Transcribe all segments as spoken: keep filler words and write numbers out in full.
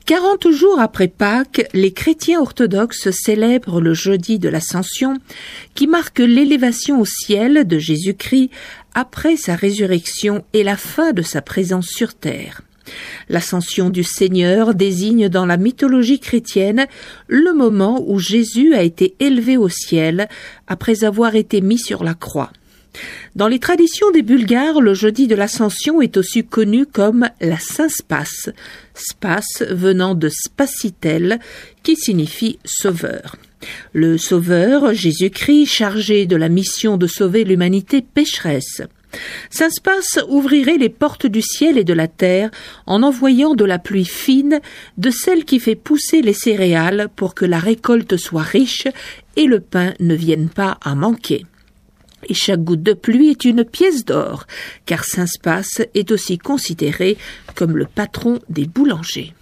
Quarante jours après Pâques, les chrétiens orthodoxes célèbrent le jeudi de l'Ascension, qui marque l'élévation au ciel de Jésus-Christ après sa résurrection et la fin de sa présence sur terre. L'ascension du Seigneur désigne dans la mythologie chrétienne le moment où Jésus a été élevé au ciel après avoir été mis sur la croix. Dans les traditions des Bulgares, le jeudi de l'Ascension est aussi connu comme la Saint-Space, Space venant de Spasitel, qui signifie sauveur. Le sauveur, Jésus-Christ, chargé de la mission de sauver l'humanité pécheresse. Saint Space ouvrirait les portes du ciel et de la terre en envoyant de la pluie fine, de celle qui fait pousser les céréales pour que la récolte soit riche et le pain ne vienne pas à manquer. Et chaque goutte de pluie est une pièce d'or, car Saint Space est aussi considéré comme le patron des boulangers.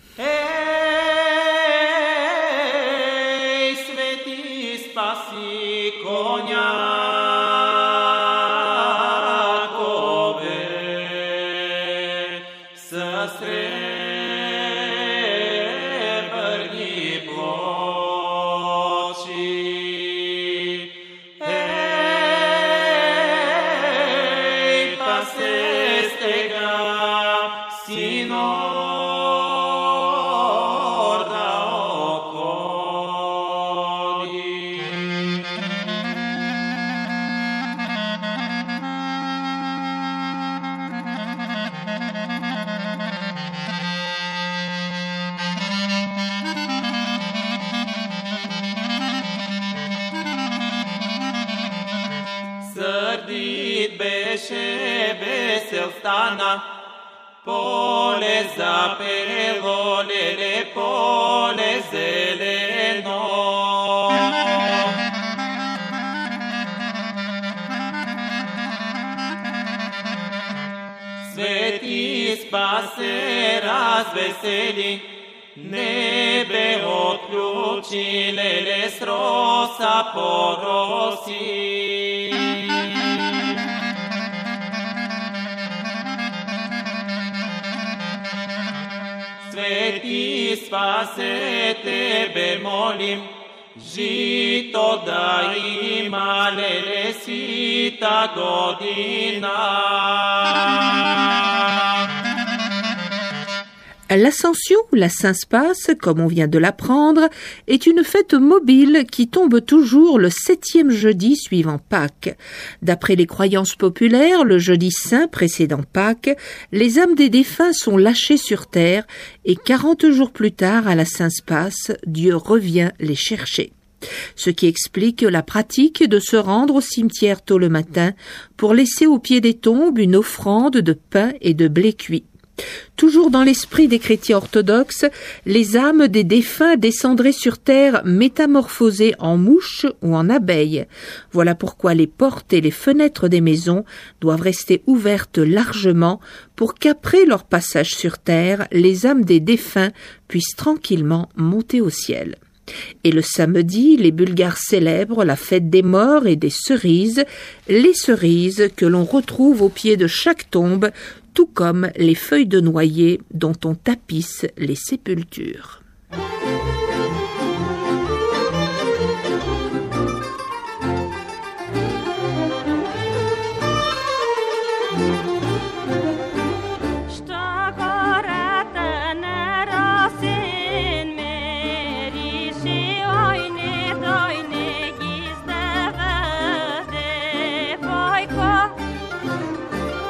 Sărdit beșe vesel stana, pole zapelolele, pole zeleno. Sveti spase razveseli, nebe otključilele srosa porosi. Sveti spase tebe molim, žito da ima lele sita godina. L'Ascension, la Saint-Space, comme on vient de l'apprendre, est une fête mobile qui tombe toujours le septième jeudi suivant Pâques. D'après les croyances populaires, le jeudi saint précédant Pâques, les âmes des défunts sont lâchées sur terre et quarante jours plus tard, à la Saint-Space, Dieu revient les chercher. Ce qui explique la pratique de se rendre au cimetière tôt le matin pour laisser au pied des tombes une offrande de pain et de blé cuit. Toujours dans l'esprit des chrétiens orthodoxes, les âmes des défunts descendraient sur terre métamorphosées en mouches ou en abeilles. Voilà pourquoi les portes et les fenêtres des maisons doivent rester ouvertes largement pour qu'après leur passage sur terre, les âmes des défunts puissent tranquillement monter au ciel. Et le samedi, les Bulgares célèbrent la fête des morts et des cerises, les cerises que l'on retrouve au pied de chaque tombe, tout comme les feuilles de noyer dont on tapisse les sépultures.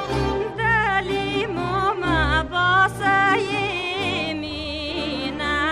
Yemina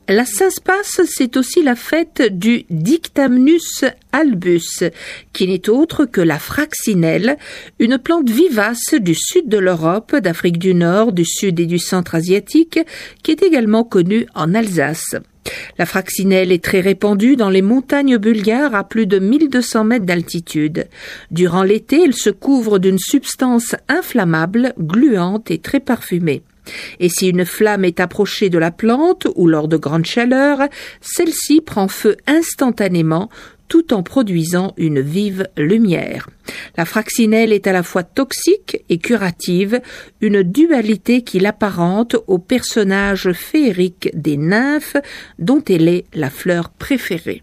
La Saint-Space, c'est aussi la fête du Dictamnus albus, qui n'est autre que la fraxinelle, une plante vivace du sud de l'Europe, d'Afrique du Nord, du sud et du centre asiatique, qui est également connue en Alsace. La fraxinelle est très répandue dans les montagnes bulgares à plus de mille deux cents mètres d'altitude. Durant l'été, elle se couvre d'une substance inflammable, gluante et très parfumée. Et si une flamme est approchée de la plante ou lors de grandes chaleurs, celle-ci prend feu instantanément tout en produisant une vive lumière. La fraxinelle est à la fois toxique et curative, une dualité qui l'apparente au personnage féerique des nymphes dont elle est la fleur préférée.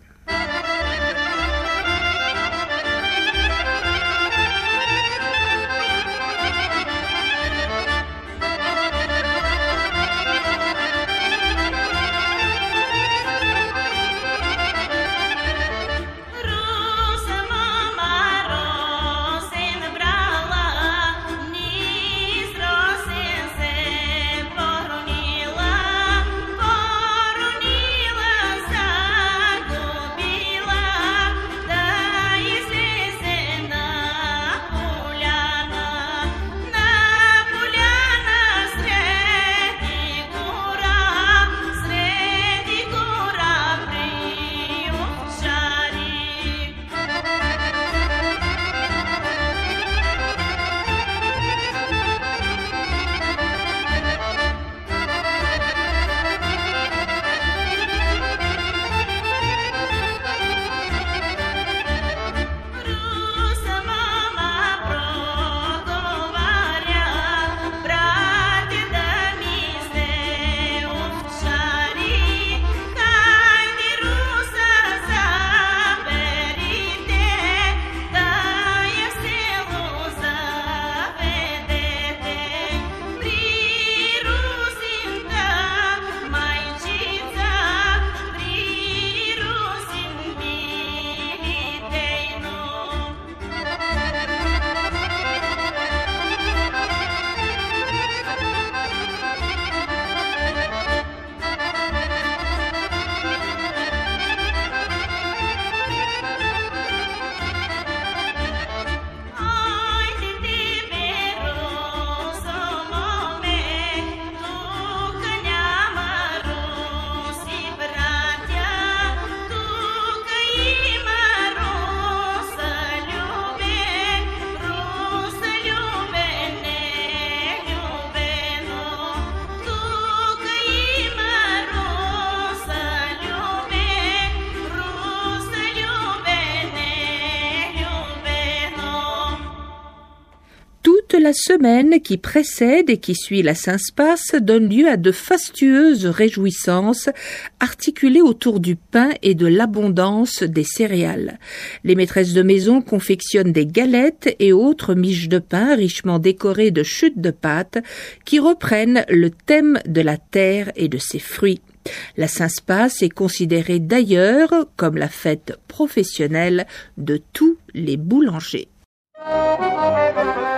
La semaine qui précède et qui suit la Saint-Space donne lieu à de fastueuses réjouissances articulées autour du pain et de l'abondance des céréales. Les maîtresses de maison confectionnent des galettes et autres miches de pain richement décorées de chutes de pâte qui reprennent le thème de la terre et de ses fruits. La Saint-Space est considérée d'ailleurs comme la fête professionnelle de tous les boulangers.